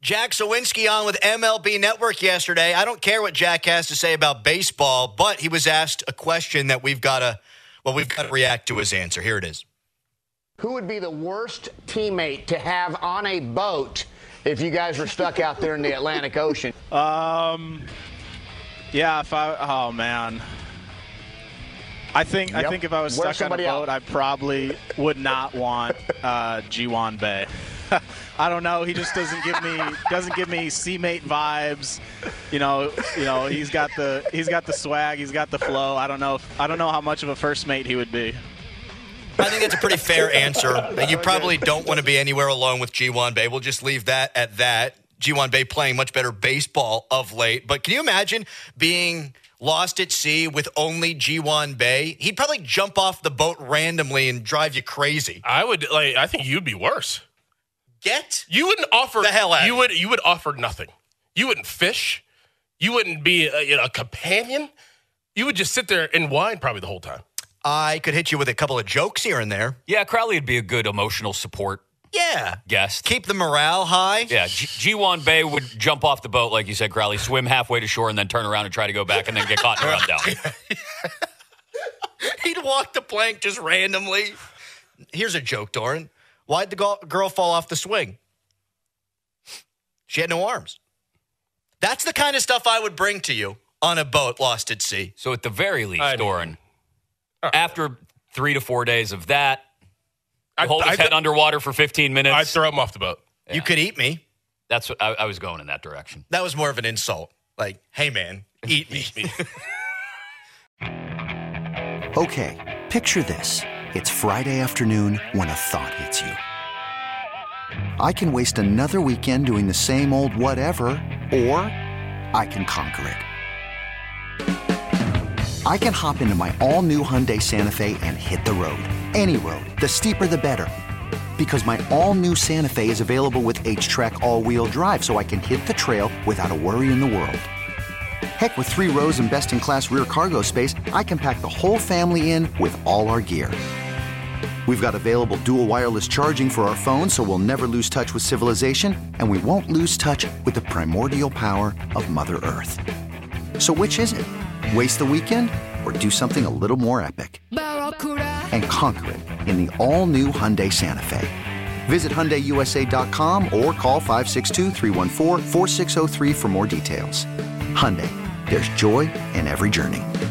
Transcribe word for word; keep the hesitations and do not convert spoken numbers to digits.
Jack Sawinski on with M L B Network yesterday. I don't care what Jack has to say about baseball, but he was asked a question that we've got to, well, we've got to react to his answer. Here it is. Who would be the worst teammate to have on a boat if you guys were stuck out there in the Atlantic Ocean? Um, yeah, if I, oh man. I think yep. I think if I was Where's stuck on a boat, else? I probably would not want uh, Ji-Hwan Bae. I don't know. He just doesn't give me doesn't give me seammate vibes. You know, you know. He's got the he's got the swag. He's got the flow. I don't know. If, I don't know how much of a first mate he would be. I think that's a pretty fair answer. You probably don't want to be anywhere alone with Ji-Hwan Bae. We'll just leave that at that. Ji-Hwan Bae playing much better baseball of late. But can you imagine being lost at sea with only Ji-Hwan Bae? He'd probably jump off the boat randomly and drive you crazy. I would like. I think you'd be worse. Get you wouldn't offer the hell out. You would you would offer nothing. You wouldn't fish. You wouldn't be a, you know, a companion. You would just sit there and whine probably the whole time. I could hit you with a couple of jokes here and there. Yeah, Crowley would be a good emotional support. Yeah, guest. Keep the morale high. Yeah, G- Ji-Hwan Bae would jump off the boat, like you said, Crowley, swim halfway to shore, and then turn around and try to go back, and then get caught in a rundown. He'd walk the plank just randomly. Here's a joke, Doran. Why'd the go- girl fall off the swing? She had no arms. That's the kind of stuff I would bring to you on a boat lost at sea. So at the very least, I mean, Doran, right. after three to four days of that, I'd, hold his I'd, head underwater for fifteen minutes. I'd throw him off the boat. Yeah. You could eat me. That's what I, I was going in that direction. That was more of an insult. Like, hey, man, eat me. Okay, picture this. It's Friday afternoon when a thought hits you. I can waste another weekend doing the same old whatever, or I can conquer it. I can hop into my all-new Hyundai Santa Fe and hit the road. Any road. The steeper, the better. Because my all-new Santa Fe is available with H-Track all-wheel drive, so I can hit the trail without a worry in the world. Heck, with three rows and best-in-class rear cargo space, I can pack the whole family in with all our gear. We've got available dual wireless charging for our phones, so we'll never lose touch with civilization, and we won't lose touch with the primordial power of Mother Earth. So which is it? Waste the weekend or do something a little more epic? And conquer it in the all-new Hyundai Santa Fe. Visit Hyundai U S A dot com or call five six two, three one four, four six zero three for more details. Hyundai, there's joy in every journey.